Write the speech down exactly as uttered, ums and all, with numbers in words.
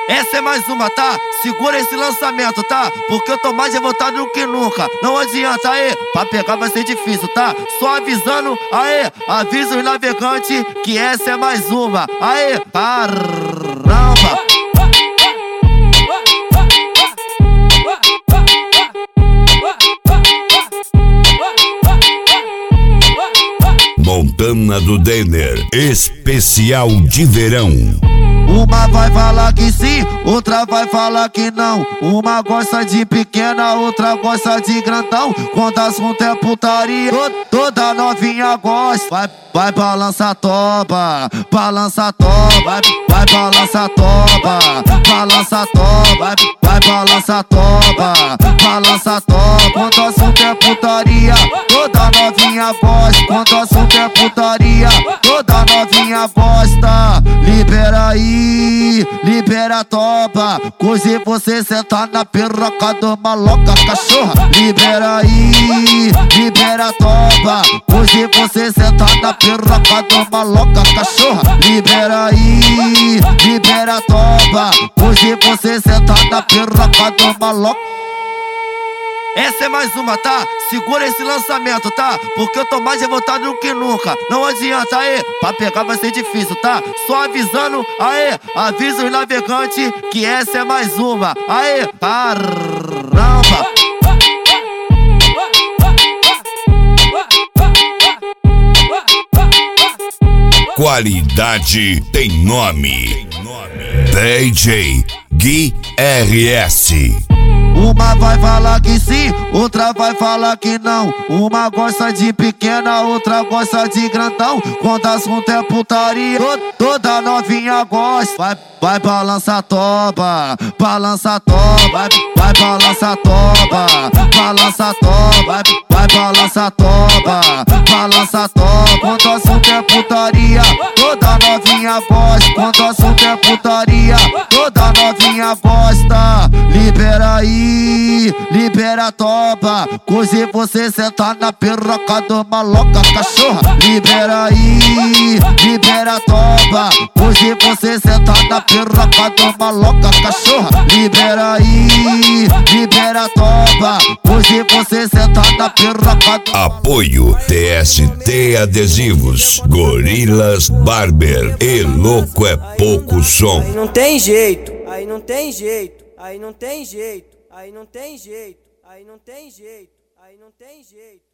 Essa é mais uma, tá? Segura esse lançamento, tá? Porque eu tô mais revoltado do que nunca. Não adianta, aê, pra pegar vai ser difícil, tá? Só avisando, aê, avisa os navegantes que essa é mais uma. Aê, caramba! Montana do Denner, especial de verão. Uma vai falar que sim, outra vai falar que não. Uma gosta de pequena, outra gosta de grandão. Quando assunto é putaria, to- toda novinha gosta. Vai, vai balança toba, balança toba. Vai, vai balança toba, balança toba. Vai, vai balança toba, balança toba. Quando assunto é putaria, toda novinha gosta. Quando assunto é putaria, toda novinha gosta. Libera aí, libera a toba. Hoje você senta na piroca do maloca cachorra. Libera aí, libera a toba. Hoje você senta na piroca do maloca cachorra. Libera aí, libera a toba. Hoje você senta na piroca do maloca. Essa é mais uma, tá? Segura esse lançamento, tá? Porque eu tô mais revoltado do que nunca. Não adianta, aê, pra pegar vai ser difícil, tá? Só avisando, aê, avisa os navegantes que essa é mais uma. Aê, caramba! Qualidade tem nome. D J Gui R S. Uma vai falar que sim, outra vai falar que não. Uma gosta de pequena, outra gosta de grandão. Quando assunto é putaria, to- toda novinha gosta. Vai, vai balança toba, balança toba. Vai, vai balança toba, balança toba. Vai, vai balança toba, balança toba. Quando assunto é putaria, toda novinha gosta. Quando assunto é putaria, toda novinha gosta. Libera aí, libera a toba. Hoje você senta na piroca do maloca cachorra. Libera aí, libera a toba. Hoje você senta na piroca do maloca cachorra. Libera aí, libera a toba. Hoje você senta na piroca do... Apoio T S T Adesivos, Gorilas Barber e Louco é Pouco Som. Aí não tem jeito, aí não tem jeito, aí não tem jeito, aí não tem jeito, aí não tem jeito, aí não tem jeito.